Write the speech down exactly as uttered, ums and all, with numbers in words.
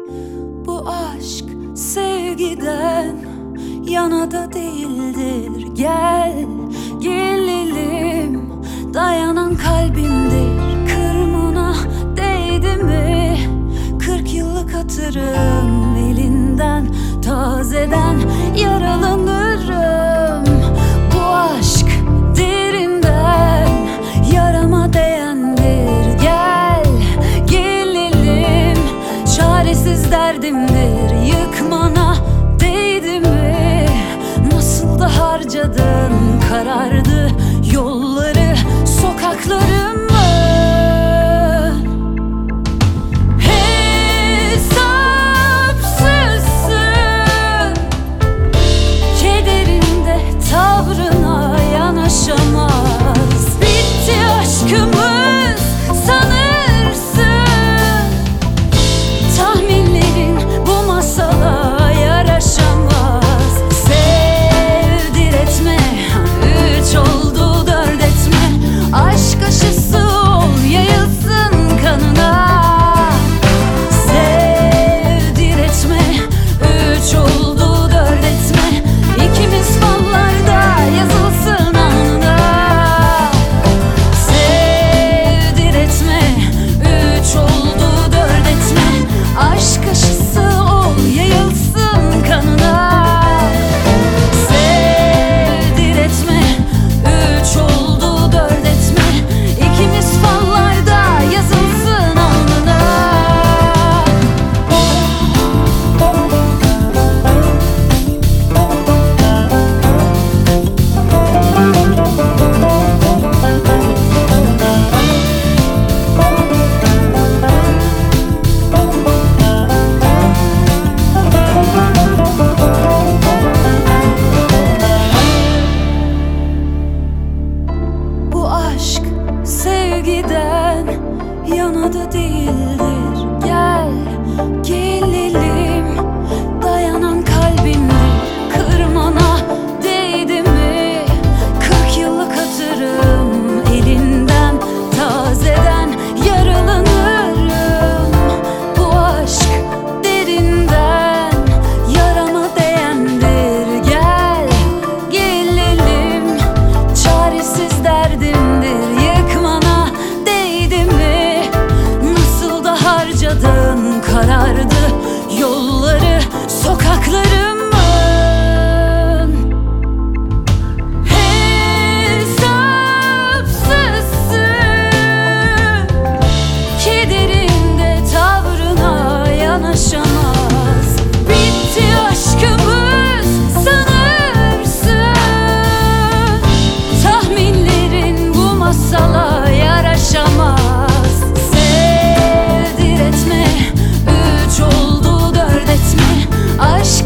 Bu aşk sevgiden yana da değildir. Gel gelelim, dayanan kalbimdir. Kırmına değdi mi kırk yıllık hatırım, elinden tazeden yaralanırım. Bu aşk derinden yarama değendir. Gel gelelim, çaresiz derdimdir. Yıkmana değdi mi, nasıl da harcadın karardı yolları, sokaklarımı. Hesapsızsın, kederinde tavrına yanaşamaz. Bitti aşkımız sanırsın, tahminlerin bu masala yaraşamaz. Sevdiretme, üç oldu dört etme. Aşk aşısı ol, yayılsın kanına. Sevdiretme, üç oldu dört etme. İkimiz fallarda yazılsın alnına. Sevdiretme, üç oldu dört etme. Aşk aşısı ol, yayılsın kanına. Sevdiretme, üç oldu dört etme. İkimiz fallarda yazılsın alnına. Bu aşk sevgiden yana da değildir. Gel gelelim, dayanan kalbimdir. Kırmana değdi mi kırk yıllık hatırım, elinden tazeden yaralanırım. Bu aşk derinden yarama değendir. Gel gelelim, çaresiz derdimdir. Yıkmana değdi mi, nasıl da harcadın karardı yolları, sokaklarımın. Hesapsızsın, kederinde tavrına yanaşamaz. Bitti aşkımız sanırsın, tahminlerin bu masala yaraşamaz. Sevdiretme, üç oldu dört etme. Aşk